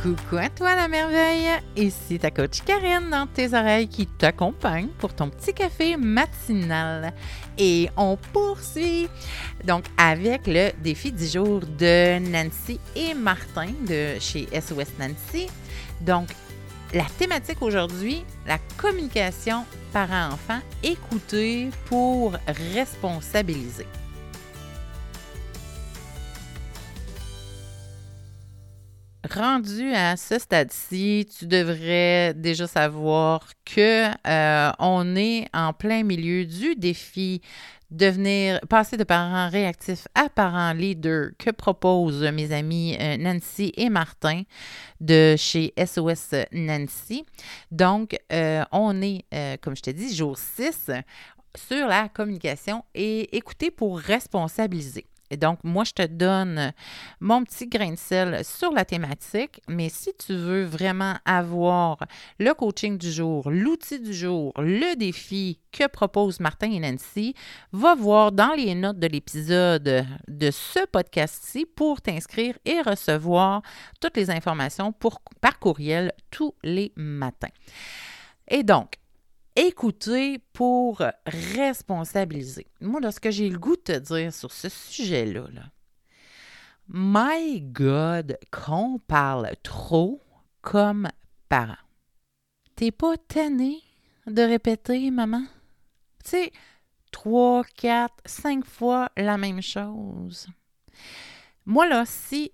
Coucou à toi la merveille, ici ta coach Karine dans tes oreilles qui t'accompagne pour ton petit café matinal. Et on poursuit donc avec le défi du jour de Nancy et Martin de chez SOS Nancy. Donc, la thématique aujourd'hui, la communication parent-enfant, écouter pour responsabiliser. Rendu à ce stade-ci, tu devrais déjà savoir que on est en plein milieu du défi passer de parents réactifs à parents leaders que proposent mes amis Nancy et Martin de chez SOS Nancy. Donc, on est, comme je te dis, jour 6 sur la communication et écouter pour responsabiliser. Et donc, moi, je te donne mon petit grain de sel sur la thématique, mais si tu veux vraiment avoir le coaching du jour, l'outil du jour, le défi que proposent Martin et Nancy, va voir dans les notes de l'épisode de ce podcast-ci pour t'inscrire et recevoir toutes les informations par courriel tous les matins. Et donc, écouter pour responsabiliser. Moi, là, ce que j'ai le goût de te dire sur ce sujet-là, my God, qu'on parle trop comme parent. T'es pas tanné de répéter, maman? Tu sais, 3, 4, 5 fois la même chose. Moi, là,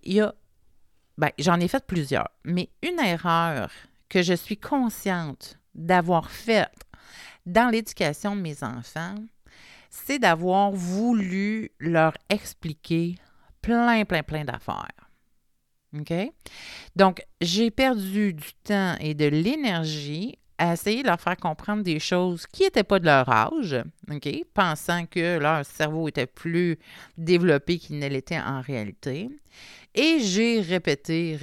j'en ai fait plusieurs, mais une erreur que je suis consciente d'avoir faite dans l'éducation de mes enfants, c'est d'avoir voulu leur expliquer plein d'affaires. OK? Donc, j'ai perdu du temps et de l'énergie à essayer de leur faire comprendre des choses qui n'étaient pas de leur âge, OK? Pensant que leur cerveau était plus développé qu'il ne l'était en réalité. Et j'ai répété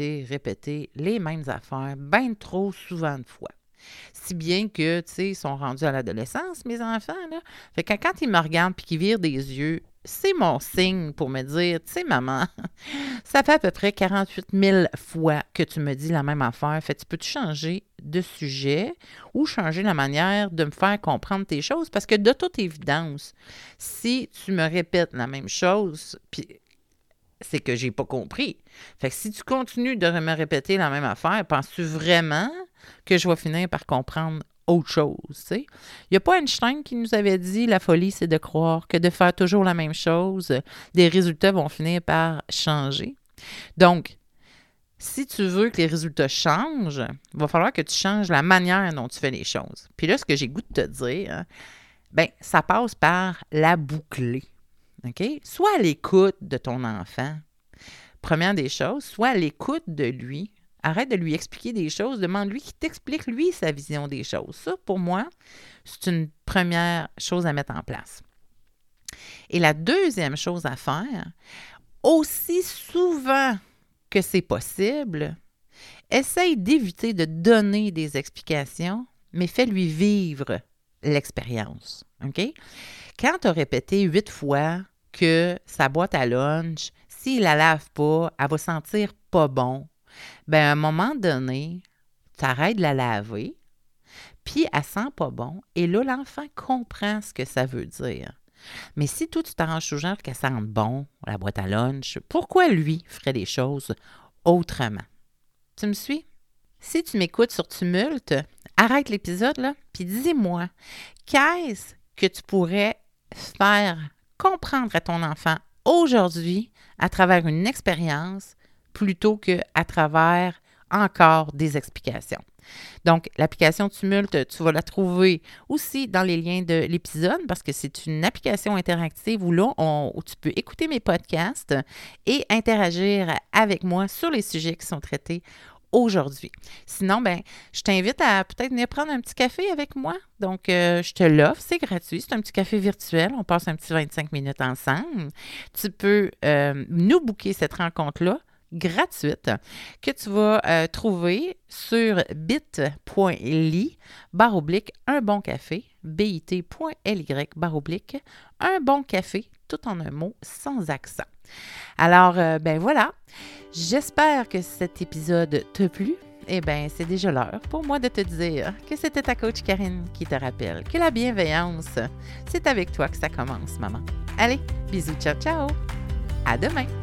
les mêmes affaires bien trop souvent de fois. Si bien que, tu sais, ils sont rendus à l'adolescence, mes enfants, là. Fait que quand ils me regardent et qu'ils virent des yeux, c'est mon signe pour me dire, tu sais, maman, ça fait à peu près 48 000 fois que tu me dis la même affaire. Fait que tu peux-tu changer de sujet ou changer la manière de me faire comprendre tes choses? Parce que de toute évidence, si tu me répètes la même chose, puis c'est que j'ai pas compris. Fait que si tu continues de me répéter la même affaire, penses-tu vraiment que je vais finir par comprendre autre chose, tu sais? Il n'y a pas Einstein qui nous avait dit « La folie, c'est de croire que de faire toujours la même chose, des résultats vont finir par changer. » Donc, si tu veux que les résultats changent, il va falloir que tu changes la manière dont tu fais les choses. Puis là, ce que j'ai goût de te dire, ça passe par la boucler. OK? Sois à l'écoute de ton enfant. Première des choses, sois à l'écoute de lui. Arrête de lui expliquer des choses. Demande-lui qu'il t'explique, lui, sa vision des choses. Ça, pour moi, c'est une première chose à mettre en place. Et la deuxième chose à faire, aussi souvent que c'est possible, essaye d'éviter de donner des explications, mais fais-lui vivre l'expérience. OK? Quand tu as répété 8 fois que sa boîte à lunch, s'il ne la lave pas, elle va sentir pas bon, à un moment donné, tu arrêtes de la laver, puis elle sent pas bon, et là, l'enfant comprend ce que ça veut dire. Mais si toi, tu t'arranges toujours qu'elle sente bon, la boîte à lunch, pourquoi lui ferait des choses autrement? Tu me suis? Si tu m'écoutes sur Tumulte, arrête l'épisode, là, puis dis-moi, qu'est-ce que tu pourrais faire comprendre à ton enfant aujourd'hui à travers une expérience plutôt qu'à travers encore des explications. Donc, l'application Tumulte, tu vas la trouver aussi dans les liens de l'épisode parce que c'est une application interactive où tu peux écouter mes podcasts et interagir avec moi sur les sujets qui sont traités aujourd'hui. Sinon, je t'invite à peut-être venir prendre un petit café avec moi. Donc, je te l'offre, c'est gratuit, c'est un petit café virtuel. On passe un petit 25 minutes ensemble. Tu peux nous booker cette rencontre-là gratuite que tu vas trouver sur bit.ly/un bon café, bit.ly/un bon café, tout en un mot, sans accent. Alors, ben voilà. J'espère que cet épisode t'a plu. Eh bien, c'est déjà l'heure pour moi de te dire que c'était ta coach Karine qui te rappelle que la bienveillance, c'est avec toi que ça commence, maman. Allez, bisous, ciao, ciao. À demain.